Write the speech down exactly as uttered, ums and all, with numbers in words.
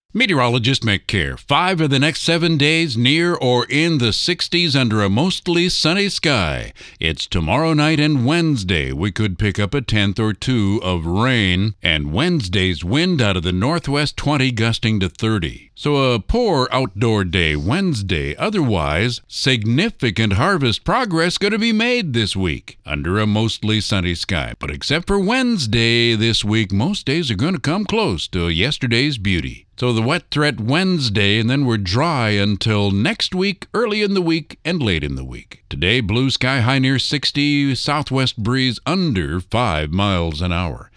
Meteorologist McCare. Five of the next seven days near or in the sixties under a mostly sunny sky. It's tomorrow night and Wednesday. We could pick up a tenth or two of rain, and Wednesday's wind out of the northwest twenty gusting to thirty. So a poor outdoor day Wednesday. Otherwise, significant harvest progress going to be made this week under a mostly sunny sky. But except for Wednesday this week, most days are going to come close to yesterday's beauty. So the wet threat Wednesday, and then we're dry until next week, early in the week and late in the week. Today, blue sky high near sixty, southwest breeze under five miles an hour.